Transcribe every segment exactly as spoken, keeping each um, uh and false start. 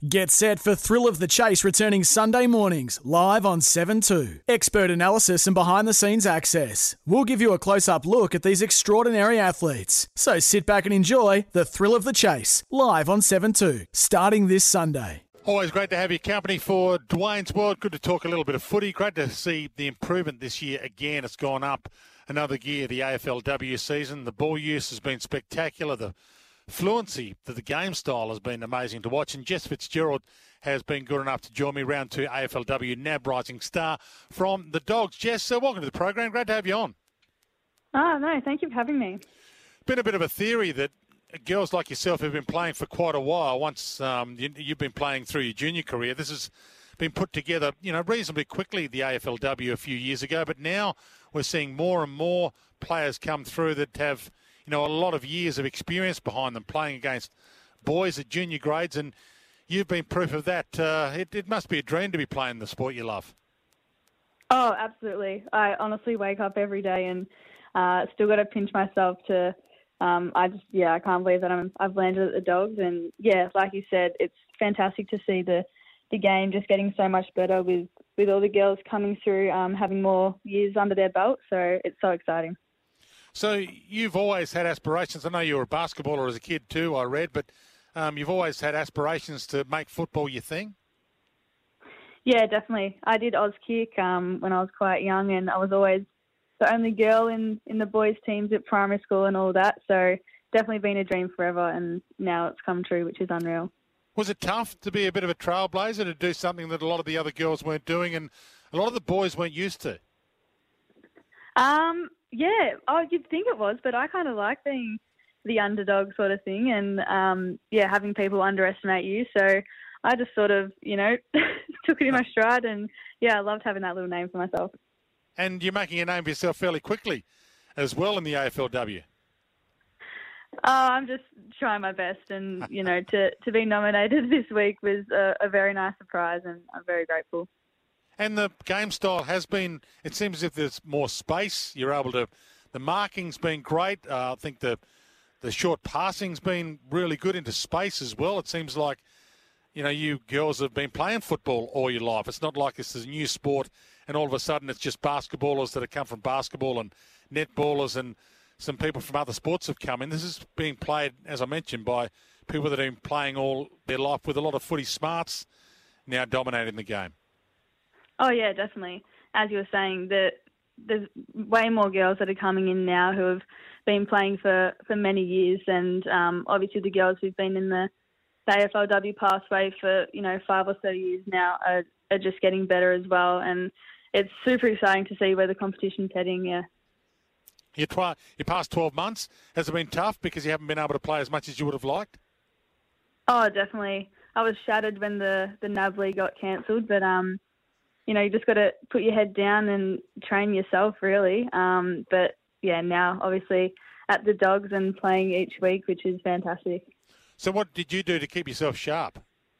Get set for Thrill of the Chase returning Sunday mornings, live on seven two. Expert analysis and behind-the-scenes access. We'll give you a close-up look at these extraordinary athletes. So sit back and enjoy the Thrill of the Chase, live on seven two, starting this Sunday. Always great to have your company for Dwayne's World. Good to talk a little bit of footy. Great to see the improvement this year again. It's gone up another gear, the A F L W season. The ball use has been spectacular. The fluency to the game style has been amazing to watch. And Jess Fitzgerald has been good enough to join me. Round two A F L W N A B Rising Star from the Dogs. Jess, uh, welcome to the program. Great to have you on. Oh, no, thank you for having me. Been a bit of a theory that girls like yourself have been playing for quite a while. Once um, you, you've been playing through your junior career, this has been put together, you know, reasonably quickly, the A F L W a few years ago. But now we're seeing more and more players come through that have, you know, a lot of years of experience behind them playing against boys at junior grades, and you've been proof of that. Uh, it, it must be a dream to be playing the sport you love. Oh, absolutely. I honestly wake up every day and uh, still got to pinch myself to, um, I just, yeah, I can't believe that I'm, I've landed at the Dogs. And yeah, like you said, it's fantastic to see the, the game just getting so much better with, with all the girls coming through, um, having more years under their belt. So it's so exciting. So you've always had aspirations. I know you were a basketballer as a kid too, I read, but um, you've always had aspirations to make football your thing? Yeah, definitely. I did Auskick um, when I was quite young, and I was always the only girl in, in the boys' teams at primary school and all that. So definitely been a dream forever, and now it's come true, which is unreal. Was it tough to be a bit of a trailblazer, to do something that a lot of the other girls weren't doing and a lot of the boys weren't used to? Um... Yeah, oh, you'd think it was, but I kind of like being the underdog sort of thing and, um, yeah, having people underestimate you. So I just sort of, you know, took it in my stride and, yeah, I loved having that little name for myself. And you're making a name for yourself fairly quickly as well in the A F L W. Oh, I'm just trying my best and, you know, to, to be nominated this week was a, a very nice surprise and I'm very grateful. And the game style has been, it seems as if there's more space. You're able to, the marking's been great. Uh, I think the the short passing's been really good into space as well. It seems like, you know, you girls have been playing football all your life. It's not like this is a new sport and all of a sudden it's just basketballers that have come from basketball and netballers and some people from other sports have come in. This is being played, as I mentioned, by people that have been playing all their life with a lot of footy smarts now dominating the game. Oh, yeah, definitely. As you were saying, the, there's way more girls that are coming in now who have been playing for, for many years. And um, obviously the girls who've been in the, the A F L W pathway for, you know, five or so years now are, are just getting better as well. And it's super exciting to see where the competition's heading, yeah. Your, twi- your past twelve months, has it been tough because you haven't been able to play as much as you would have liked? Oh, definitely. I was shattered when the, the N A B League got cancelled, but... um. You know, you just got to put your head down and train yourself, really. Um, but, yeah, now, obviously, at the Dogs and playing each week, which is fantastic. So what did you do to keep yourself sharp?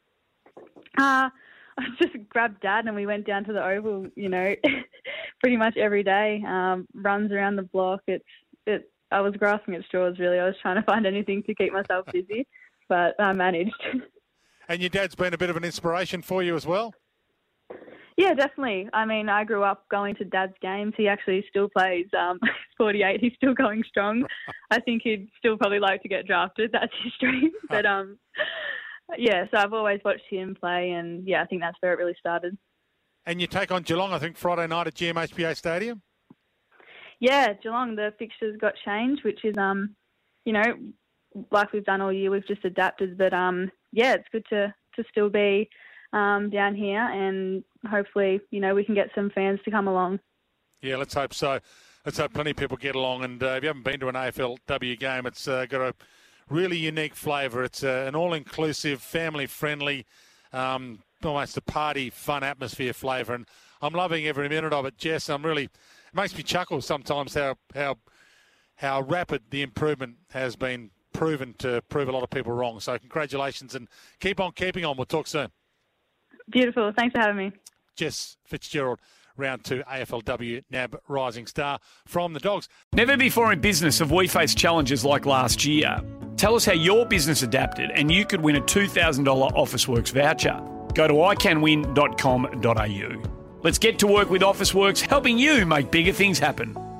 Uh, I just grabbed Dad and we went down to the Oval, you know, pretty much every day. Um, runs around the block. It's it. I was grasping at straws, really. I was trying to find anything to keep myself busy, but I managed. And your dad's been a bit of an inspiration for you as well? Yeah, definitely. I mean, I grew up going to Dad's games. He actually still plays. Um, he's forty-eight. He's still going strong. I think he'd still probably like to get drafted. That's his dream. But, um, yeah, so I've always watched him play, and, yeah, I think that's where it really started. And you take on Geelong, I think, Friday night at G M H B A Stadium? Yeah, Geelong, the fixtures got changed, which is, um, you know, like we've done all year, we've just adapted. But, um, yeah, it's good to, to still be um, down here and hopefully, you know, we can get some fans to come along. Yeah, let's hope so. Let's hope plenty of people get along. And uh, if you haven't been to an A F L W game, it's uh, got a really unique flavour. It's uh, an all-inclusive, family-friendly, um, almost a party, fun atmosphere flavour. And I'm loving every minute of it, Jess. I'm really, it makes me chuckle sometimes how how how rapid the improvement has been proven to prove a lot of people wrong. So congratulations and keep on keeping on. We'll talk soon. Beautiful. Thanks for having me. Jess Fitzgerald, round two A F L W N A B Rising Star from the Dogs. Never before in business have we faced challenges like last year. Tell us how your business adapted and you could win a two thousand dollars Officeworks voucher. Go to i can win dot com dot a u. Let's get to work with Officeworks, helping you make bigger things happen.